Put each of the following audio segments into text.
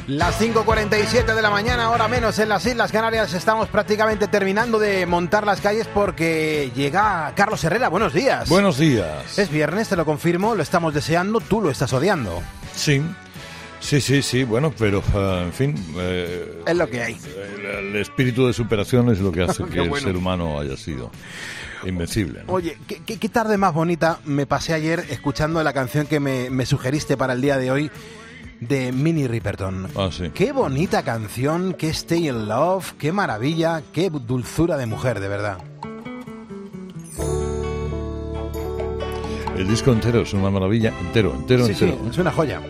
Las 5:47 de la mañana, hora menos en las Islas Canarias. Estamos prácticamente terminando de montar las calles porque llega Carlos Herrera. Buenos días. Buenos días. Es viernes, te lo confirmo, lo estamos deseando, tú lo estás odiando. Sí, bueno, pero en fin... es lo que hay. El espíritu de superación es lo que hace que el ser humano haya sido invencible, ¿no? Oye, ¿qué tarde más bonita me pasé ayer escuchando la canción que me sugeriste para el día de hoy, de Minnie Riperton. Ah, sí. Qué bonita canción, qué Stay in Love, qué maravilla, qué dulzura de mujer, de verdad. El disco entero es una maravilla, entero. Sí, es una joya.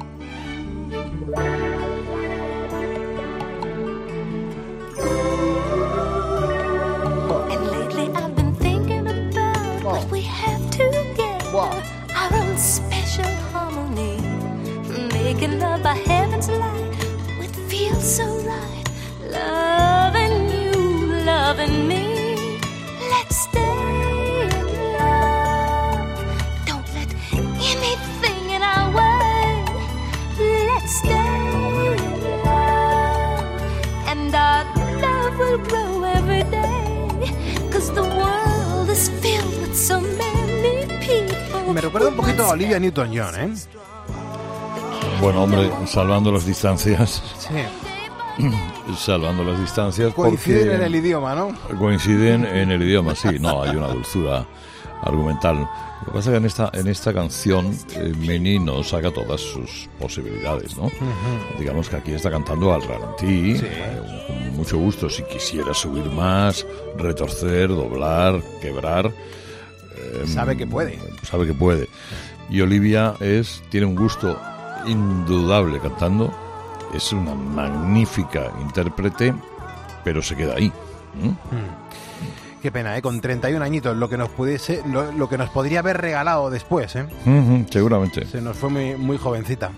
Making love by heaven's light, it feels so right. Loving you, loving me. Let's stay in love. Don't let anything in our way. Let's stay in love. And our love will grow every day. 'Cause the world is filled with so many people. Me recuerda un poquito a Olivia Newton-John, ¿eh? Bueno, hombre, salvando las distancias. Sí. Salvando las distancias. Coinciden en el idioma, ¿no? Coinciden en el idioma, sí. No, hay una dulzura argumental. Lo que pasa es que en esta canción Menino saca todas sus posibilidades, ¿no? Uh-huh. Digamos que aquí está cantando al ralentí, sí. Con mucho gusto. Si quisiera subir más, retorcer, doblar, quebrar... sabe que puede. Sabe que puede. Y Olivia tiene un gusto indudable cantando, es una magnífica intérprete, pero se queda ahí. Qué pena, con 31 añitos, lo que nos podría haber regalado después, ¿eh? Seguramente. Se nos fue muy, muy jovencita.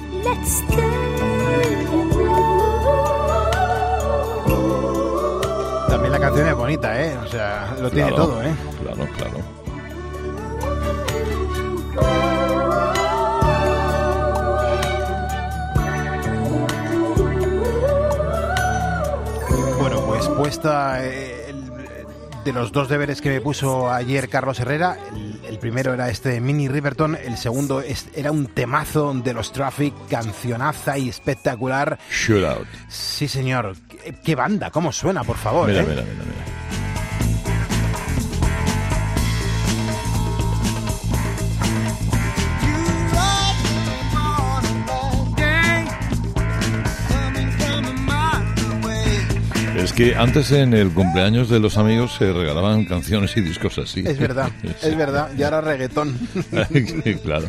También la canción es bonita, ¿eh? O sea, lo tiene todo, ¿eh? Claro. Puesta de los dos deberes que me puso ayer Carlos Herrera, el primero era este de Minnie Riperton, el segundo era un temazo de los Traffic, cancionaza y espectacular. Shootout. Sí, señor. ¿Qué banda? ¿Cómo suena, por favor? Mira. Es que antes en el cumpleaños de los amigos se regalaban canciones y discos así. Es verdad, es verdad. Y ahora reggaetón. Claro.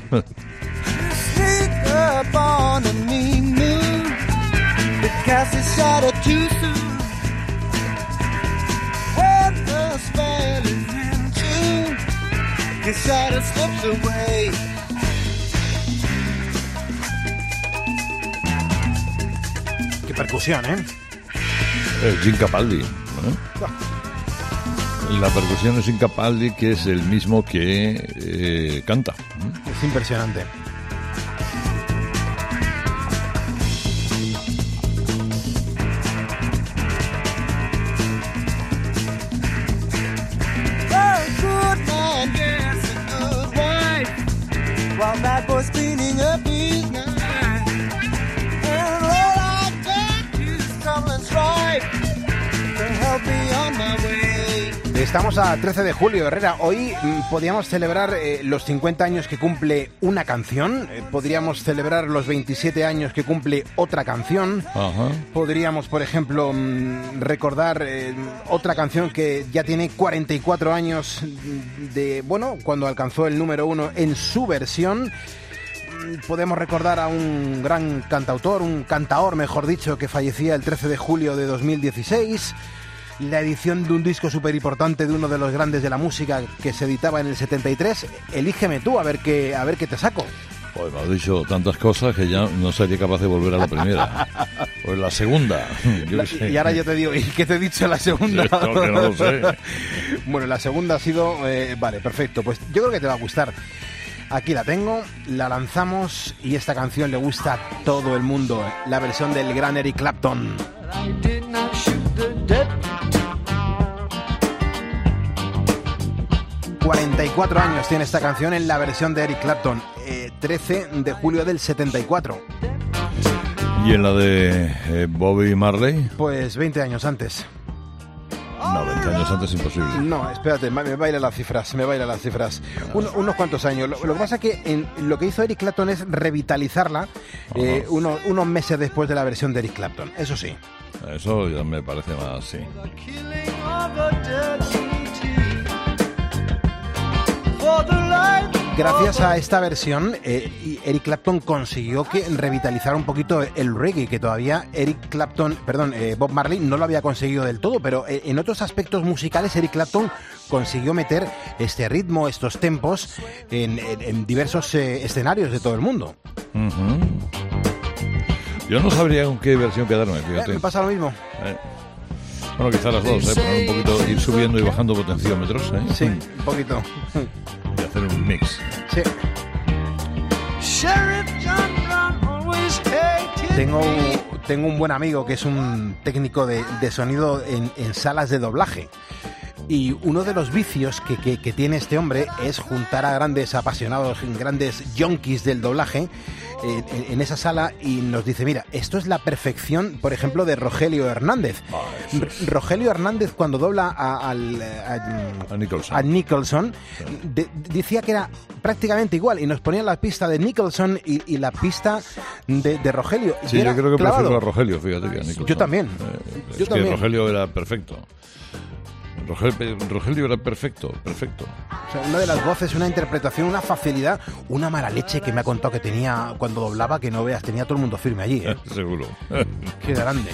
Qué percusión, ¿eh? Jim Capaldi, ¿no? La percusión es Jim Capaldi, que es el mismo que canta. Es impresionante. Estamos a 13 de julio, Herrera. Hoy podríamos celebrar los 50 años que cumple una canción, podríamos celebrar los 27 años que cumple otra canción. Ajá. Podríamos, por ejemplo, recordar otra canción que ya tiene 44 años cuando alcanzó el número 1 en su versión. Podemos recordar a un gran cantaor, mejor dicho, que fallecía el 13 de julio de 2016. La edición de un disco súper importante de uno de los grandes de la música que se editaba en el 73. Elígeme tú, a ver qué te saco. Pues me has dicho tantas cosas que ya no sería capaz de volver a la primera. Pues la segunda. Y ahora yo te digo, ¿y qué te he dicho la segunda? Esto que no lo sé. Bueno, la segunda ha sido... vale, perfecto. Pues yo creo que te va a gustar. Aquí la tengo, la lanzamos y esta canción le gusta a todo el mundo. La versión del gran Eric Clapton. 44 años tiene esta canción en la versión de Eric Clapton, 13 de julio del 74. ¿Y en la de Bobby Marley? Pues 20 años antes. No, 20 años antes imposible. No, espérate, me bailan las cifras. Unos cuantos años. Lo que pasa es que lo que hizo Eric Clapton es revitalizarla unos meses después de la versión de Eric Clapton, eso sí. Eso ya me parece más, sí. Gracias a esta versión, Eric Clapton consiguió revitalizar un poquito el reggae, que todavía Bob Marley no lo había conseguido del todo, pero en otros aspectos musicales Eric Clapton consiguió meter este ritmo, estos tempos en diversos escenarios de todo el mundo. Uh-huh. Yo no sabría con qué versión quedarme, fíjate. Me pasa lo mismo. Bueno, quizás las dos, poner un poquito, ir subiendo y bajando potenciómetros, Sí, un poquito. Y hacer un mix. Sí. Tengo un buen amigo que es un técnico de sonido en salas de doblaje. Y uno de los vicios que tiene este hombre es juntar a grandes apasionados, grandes yonkis del doblaje en esa sala, y nos dice, mira, esto es la perfección, por ejemplo, de Rogelio Hernández. Rogelio Hernández, cuando dobla a Nicholson, decía que era prácticamente igual, y nos ponían la pista de Nicholson y la pista de Rogelio. Sí, yo creo que prefiero a Rogelio, fíjate, que a Nicholson. Yo también. Que Rogelio era perfecto. Rogelio era perfecto. O sea, una de las voces, una interpretación, una facilidad, una mala leche que me ha contado que tenía cuando doblaba, que no veas, tenía todo el mundo firme allí, ¿eh? Seguro. Qué grande.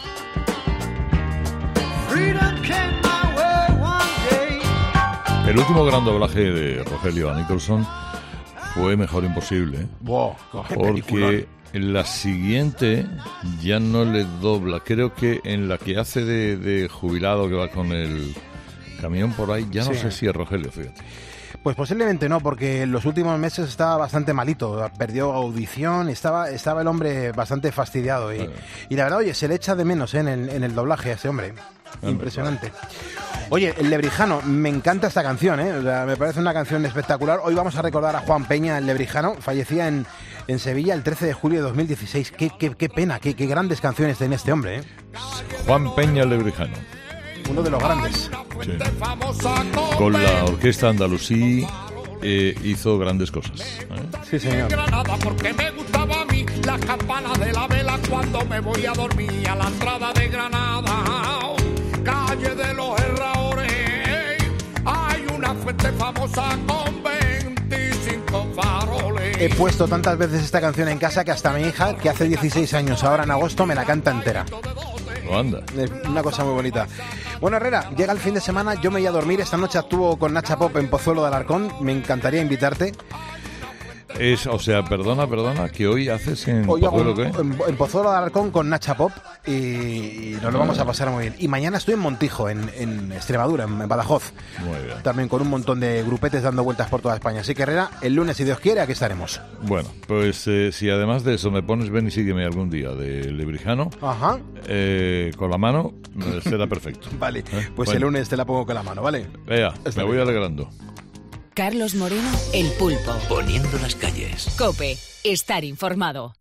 El último gran doblaje de Rogelio a Nicholson fue Mejor Imposible, ¿eh? Wow, porque en la siguiente ya no le dobla. Creo que en la que hace de jubilado, que va con el camión por ahí, ya no sé si es Rogelio, fíjate. Pues posiblemente no, porque en los últimos meses estaba bastante malito, perdió audición, estaba el hombre bastante fastidiado y la verdad, oye, se le echa de menos en el doblaje a ese hombre. Impresionante. Oye, el Lebrijano, me encanta esta canción, ¿eh? O sea, me parece una canción espectacular. Hoy vamos a recordar a Juan Peña, el Lebrijano, fallecía en Sevilla el 13 de julio de 2016. Qué pena, qué grandes canciones tiene este hombre, ¿eh? Juan Peña, el Lebrijano. Uno de los grandes. Sí. Con la Orquesta Andalusí hizo grandes cosas, ¿eh? Sí, señor. Porque me gustaba a mí las campanas de la vela cuando me voy a dormir a la entrada de Granada, calle de los Herradores. Hay una fuente famosa con 25 faroles. He puesto tantas veces esta canción en casa que hasta mi hija, que hace 16 años ahora en agosto, me la canta entera. Anda. Es una cosa muy bonita. Bueno, Herrera, llega el fin de semana, yo me voy a dormir. Esta noche actúo con Nacha Pop en Pozuelo de Alarcón. Me encantaría invitarte. O sea, perdona, que hoy haces en Pozuelo, ¿qué? En Pozuelo de Alarcón con Nacha Pop y nos lo vamos a pasar muy bien. Y mañana estoy en Montijo, en Extremadura, en Badajoz. Muy bien. También con un montón de grupetes dando vueltas por toda España. Así que, Herrera, el lunes, si Dios quiere, aquí estaremos. Bueno, pues si además de eso me pones Ven y sígueme algún día de Lebrijano, ajá, con la mano, será perfecto. Vale, pues bueno. El lunes te la pongo con la mano, ¿vale? Vea, me voy alegrando. Carlos Moreno, El Pulpo. Poniendo las calles. COPE. Estar informado.